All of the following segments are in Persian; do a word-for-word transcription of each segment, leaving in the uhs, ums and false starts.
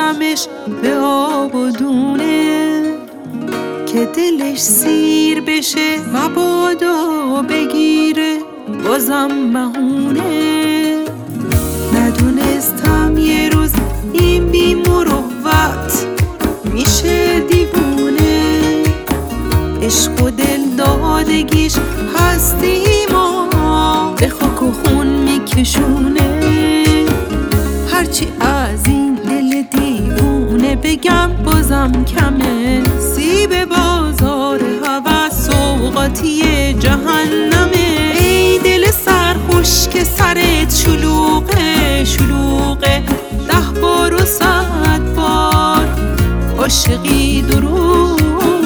بستمش به آب و دونه که دلش سیر بشه مبادا بگیره بازم بهونه. ندونستم یه روز این بی مروت میشه دیوونه. عشق و دل دادگیش هستی ما به خاک و خون میکشونه. هرچی از این دل دیوونه بگم بازم کمه. سیب بازار هوس سوغاتی جهنمه. ای دل سرخوش که سرت شلوغه شلوغه ده بار و صد بار عاشقی دروغه.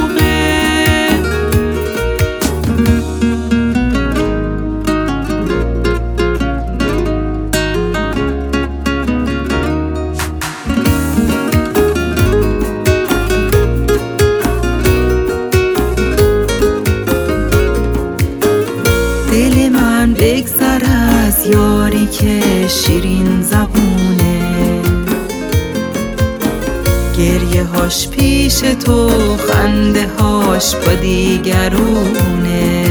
دل من بگذر از یاری که شیرین زبونه. گریه هاش پیش تو خنده هاش با دیگرونه.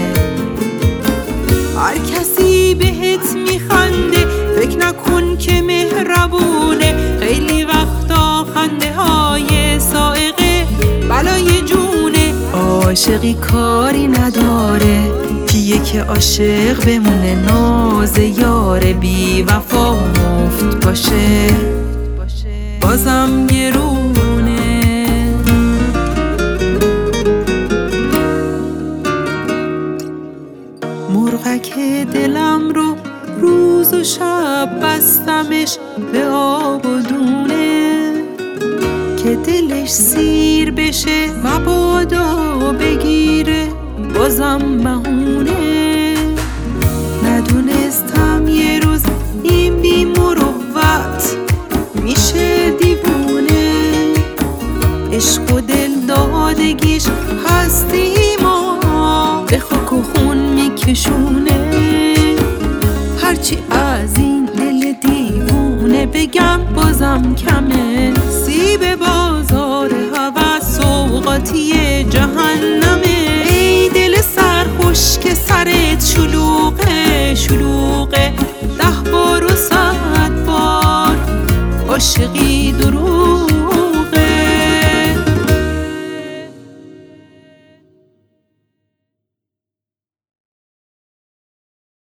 هر کسی بهت میخنده فکر نکن که مهربونه. خیلی وقتا خنده های سائقه بلای جونه. عاشقی کاری نداره کیه که عاشق بمونه. ناز یار بی وفا مفت باشه بازم گرونه. مرغک دلم رو روز و شب بستمش به آب و دونه که دلش سیر بشه مبادا بگیره بازم بهونه. ندونستم یه روز این بی مروت میشه دیوونه. عشق و دل دادگیش هستی ما به خاک و خون میکشونه. هرچی از این دل دیوونه بگم بازم کمه. سیب بازار هوس سوغاتی جهنمه. ای دل سرخوش که سرت شلوغه شلوغه ده بار و صد بار عاشقی درو